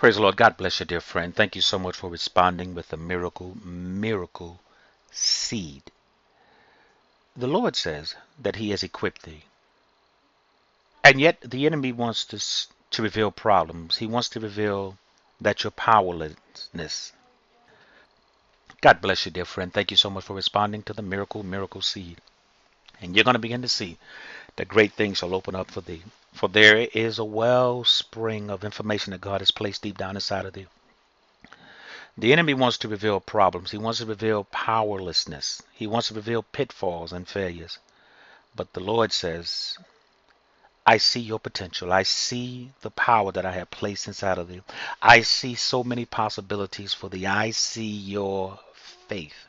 Praise the Lord. God bless you, dear friend. Thank you so much for responding with the miracle seed. The Lord says that He has equipped thee. And yet the enemy wants to reveal problems. He wants to reveal that your powerlessness. God bless you, dear friend. Thank you so much for responding to the miracle seed. And you're going to begin to see that great things shall open up for thee. For there is a wellspring of information that God has placed deep down inside of thee. The enemy wants to reveal problems. He wants to reveal powerlessness. He wants to reveal pitfalls and failures. But the Lord says, I see your potential. I see the power that I have placed inside of you. I see so many possibilities for thee. I see your faith.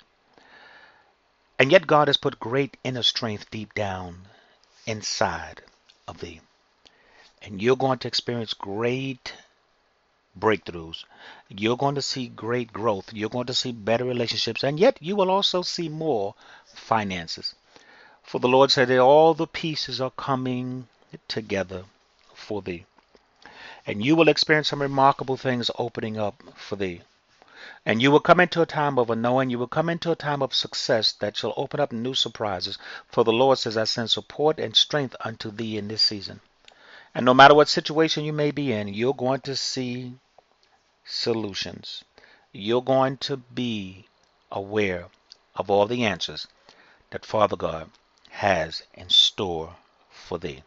And yet God has put great inner strength deep down inside of thee. And you're going to experience great breakthroughs. You're going to see great growth. You're going to see better relationships. And yet you will also see more finances. For the Lord said that all the pieces are coming together for thee. And you will experience some remarkable things opening up for thee. And you will come into a time of unknowing. You will come into a time of success that shall open up new surprises. For the Lord says, I send support and strength unto thee in this season. And no matter what situation you may be in, you're going to see solutions. You're going to be aware of all the answers that Father God has in store for thee.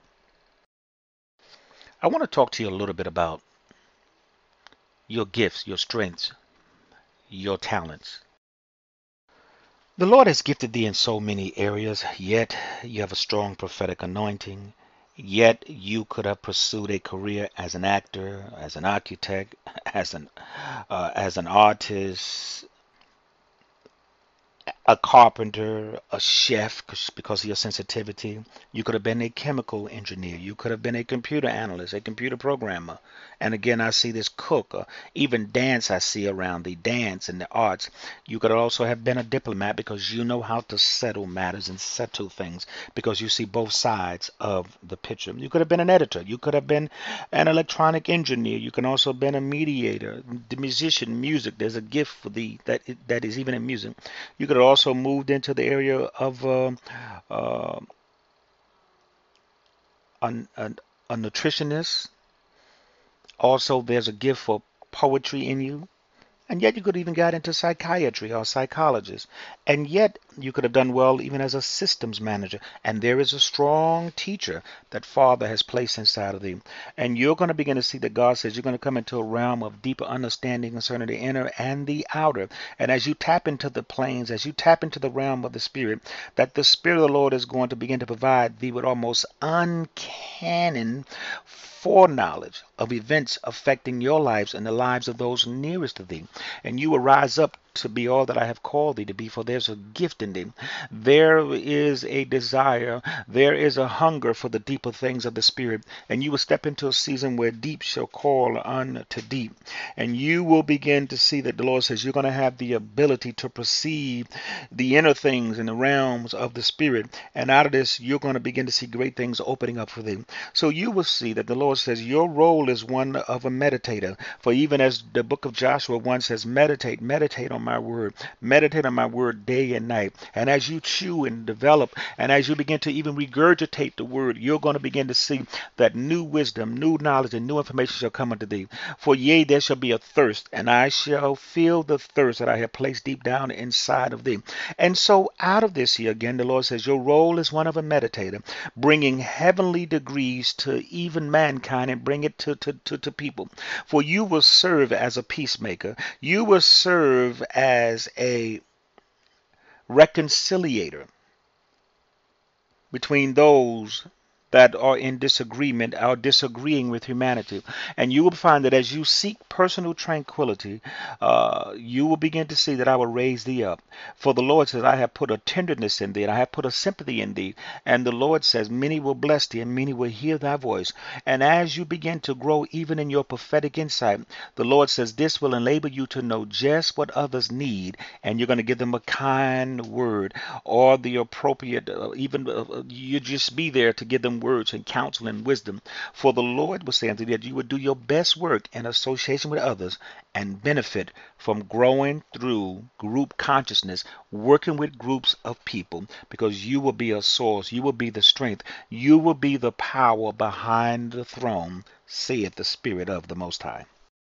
I want to talk to you a little bit about your gifts, your strengths, your talents. The Lord has gifted thee in so many areas, yet you have a strong prophetic anointing. Yet you could have pursued a career as an actor, as an architect, as an artist, a carpenter, a chef, because of your sensitivity. You could have been a chemical engineer. You could have been a computer analyst, a computer programmer. And again, I see this cook, even dance I see around the dance and the arts. You could also have been a diplomat because you know how to settle matters and settle things because you see both sides of the picture. You could have been an editor. You could have been an electronic engineer. You can also have been a mediator, the musician, music. There's a gift for the that is even in music. You could have also moved into the area of uh, a, a nutritionist. Also, there's a gift for poetry in you. And yet you could even got into psychiatry or psychologist. And yet you could have done well even as a systems manager. And there is a strong teacher that Father has placed inside of thee. And you're going to begin to see that God says you're going to come into a realm of deeper understanding concerning the inner and the outer. And as you tap into the planes, as you tap into the realm of the Spirit, that the Spirit of the Lord is going to begin to provide thee with almost uncanny foreknowledge of events affecting your lives and the lives of those nearest to thee. And you will rise up to be all that I have called thee to be, for there's a gift in thee. There is a desire, there is a hunger for the deeper things of the Spirit, and you will step into a season where deep shall call unto deep. And you will begin to see that the Lord says you're going to have the ability to perceive the inner things in the realms of the Spirit. And out of this, you're going to begin to see great things opening up for thee. So you will see that the Lord says your role is one of a meditator. For even as the book of Joshua 1 says, meditate on my word day and night. And as you chew and develop, and as you begin to even regurgitate the word, you're going to begin to see that new wisdom, new knowledge, and new information shall come unto thee. For yea, there shall be a thirst, and I shall feel the thirst that I have placed deep down inside of thee. And so out of this here again, the Lord says your role is one of a meditator, bringing heavenly degrees to even mankind and bring it to people. For you will serve as a peacemaker. You will serve as a reconciliator between those that are in disagreement or disagreeing with humanity. And you will find that as you seek personal tranquility, you will begin to see that I will raise thee up. For the Lord says, I have put a tenderness in thee, and I have put a sympathy in thee. And the Lord says, many will bless thee, and many will hear thy voice. And as you begin to grow even in your prophetic insight, the Lord says, this will enable you to know just what others need, and you're going to give them a kind word or the appropriate, you just be there to give them words and counsel and wisdom. For the Lord was saying to you that you would do your best work in association with others and benefit from growing through group consciousness, working with groups of people, because you will be a source, you will be the strength, you will be the power behind the throne, saith the Spirit of the Most High.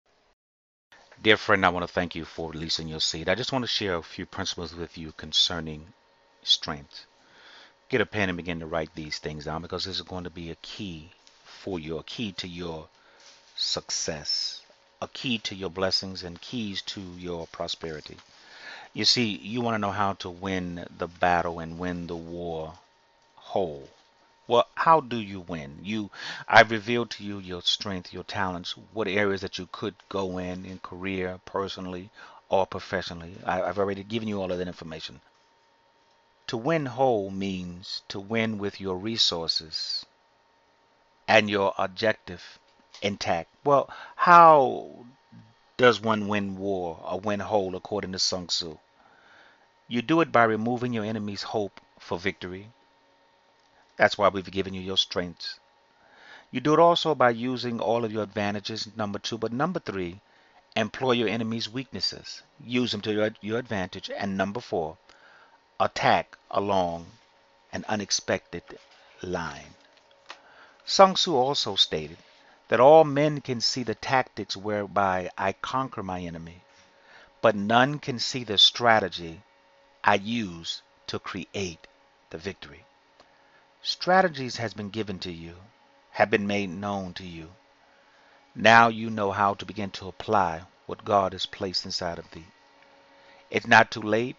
Dear friend, I want to thank you for releasing your seed. I just want to share a few principles with you concerning strength. Get a pen and begin to write these things down, because this is going to be a key for you, a key to your success, a key to your blessings, and keys to your prosperity. You see, you want to know how to win the battle and win the war whole. Well, how do you win? I've revealed to you your strength, your talents, what areas that you could go in career, personally, or professionally. I've already given you all of that information. To win whole means to win with your resources and your objective intact. Well, how does one win war or win whole according to Sun Tzu? You do it by removing your enemy's hope for victory. That's why we've given you your strengths. You do it also by using all of your advantages, number two. But number three, employ your enemy's weaknesses. Use them to your advantage. And number four, attack along an unexpected line. Sun Tzu also stated that all men can see the tactics whereby I conquer my enemy, but none can see the strategy I use to create the victory. Strategies has been given to you, have been made known to you. Now you know how to begin to apply what God has placed inside of thee. It's not too late.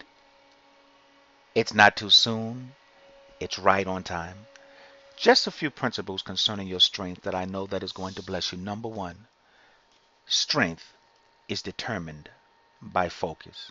It's not too soon. It's right on time. Just a few principles concerning your strength that I know that is going to bless you. Number one, strength is determined by focus.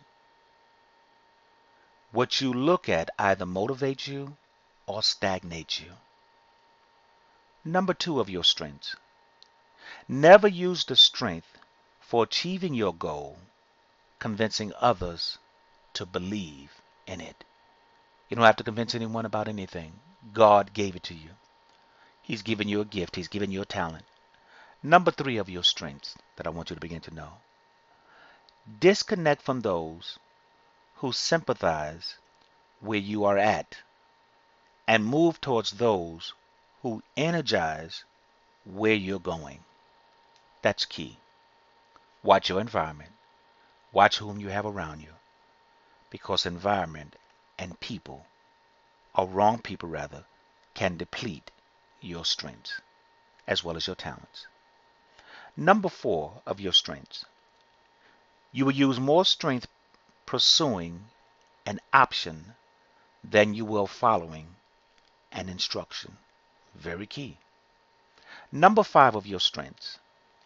What you look at either motivates you or stagnates you. Number two of your strengths, never use the strength for achieving your goal, convincing others to believe in it. You don't have to convince anyone about anything. God gave it to you. He's given you a gift. He's given you a talent. Number three of your strengths that I want you to begin to know. Disconnect from those who sympathize where you are at and move towards those who energize where you're going. That's key. Watch your environment. Watch whom you have around you, because environment and people, or wrong people rather, can deplete your strengths as well as your talents. Number four of your strengths. You will use more strength pursuing an option than you will following an instruction. Very key. Number five of your strengths.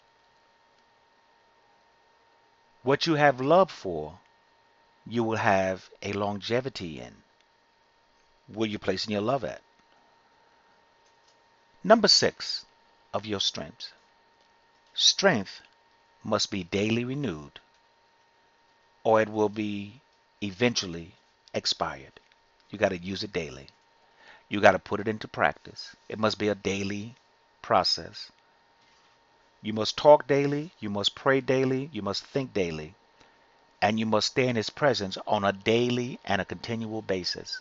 What you have love for, you will have a longevity in. Where you placing your love at? Number six of your strengths. Strength must be daily renewed, or it will be eventually expired. You got to use it daily. You got to put it into practice. It must be a daily process. You must talk daily. You must pray daily. You must think daily. And you must stay in His presence on a daily and a continual basis.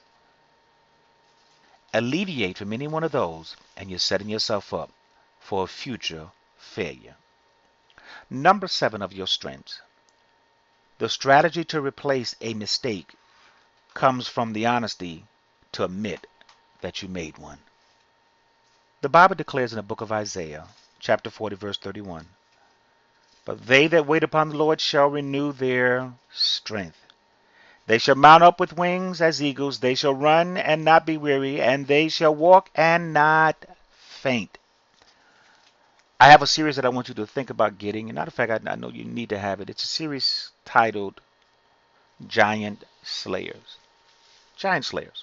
Alleviate from any one of those, and you're setting yourself up for a future failure. Number seven of your strengths. The strategy to replace a mistake comes from the honesty to admit that you made one. The Bible declares in the book of Isaiah, chapter 40, verse 31, but they that wait upon the Lord shall renew their strength. They shall mount up with wings as eagles. They shall run and not be weary, and they shall walk and not faint. I have a series that I want you to think about getting. And matter of fact, I know you need to have it. It's a series titled Giant Slayers. Giant Slayers.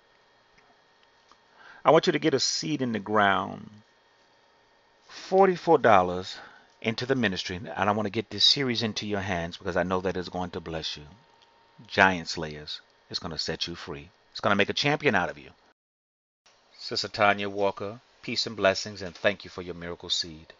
I want you to get a seed in the ground, $44 into the ministry. And I want to get this series into your hands because I know that it's going to bless you. Giant Slayers. It's going to set you free. It's going to make a champion out of you. Sister Tanya Walker, Peace and blessings, and thank you for your miracle seed.